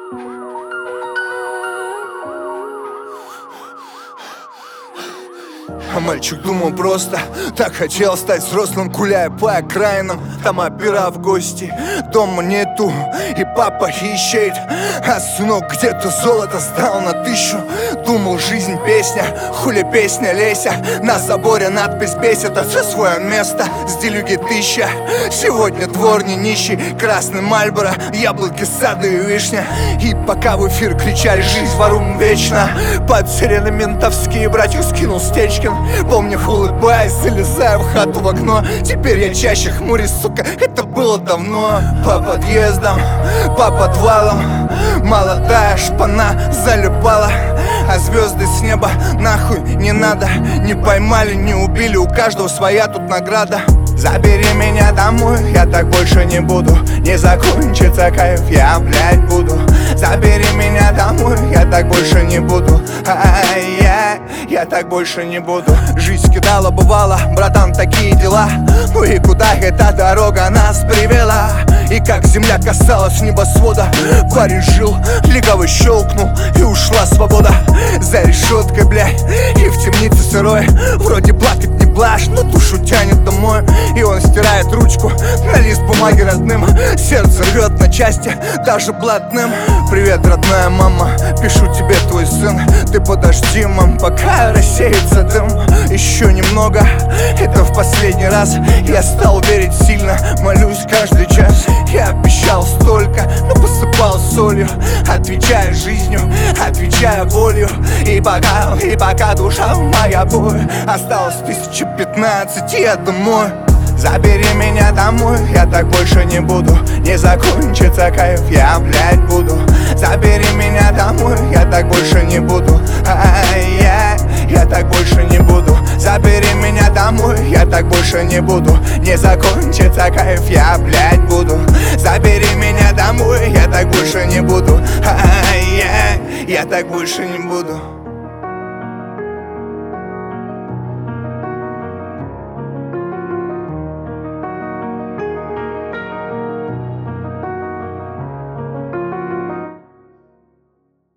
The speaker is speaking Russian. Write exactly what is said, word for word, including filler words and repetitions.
А мальчик думал просто, так хотел стать взрослым, гуляя по окраинам. Там опера в гости, дома нету, и папа ищет. А сынок где-то золото сдал на тысячу. Думал, жизнь песня, хули песня Леся. На заборе надпись бесит, а все свое место. С делюги тысяча, сегодня двор не нищий. Красный Мальборо, яблоки, сады и вишня. И пока в эфир кричали «Жизнь ворум вечно», под сирены ментовские братья скинул Стечкин. Помню, улыбаясь, залезаю в хату в окно. Теперь я чаще хмурюсь, сука, это было давно. По подъездам, по подвалам молодая шпана залипала. А звезды с неба нахуй не надо. Не поймали, не убили, у каждого своя тут награда. Забери меня домой, я так больше не буду. Не закончится кайф, я, блядь, буду. Забери меня домой, я так больше не буду. Ай-яй, я так больше не буду. Жизнь кидала, бывало, братан, такие дела. Ну и куда эта дорога нас привела? И как земля касалась небосвода, парень жил, легавый щелкнул, и ушла свобода. За решеткой, блядь, и в темнице сырой. Вроде плакать не блажь, но душу тянет домой. И он стирает ручку на лист бумаги родным. Сердце рвет на части, даже блатным. Привет, родная мама, пишу тебе, твой сын. Ты подожди, мам, пока рассеется дым. Еще немного, это в последний раз. Я стал верить сильно, молюсь каждый час. Я обещал столько, но посыпал солью. Отвечая жизнью, отвечая болью. И пока, и пока душа моя боль. Осталось тысяча пятнадцать, и я домой. Забери меня домой, я так больше не буду. Не закончится кайф, я, блядь, буду. Забери меня домой, я так больше не буду. Ай-яй, я так больше не буду. Забери меня домой, я так больше не буду. Не закончится кайф, я, блядь, буду. Забери меня домой, я так больше не буду. Ай-яй, я так больше не буду.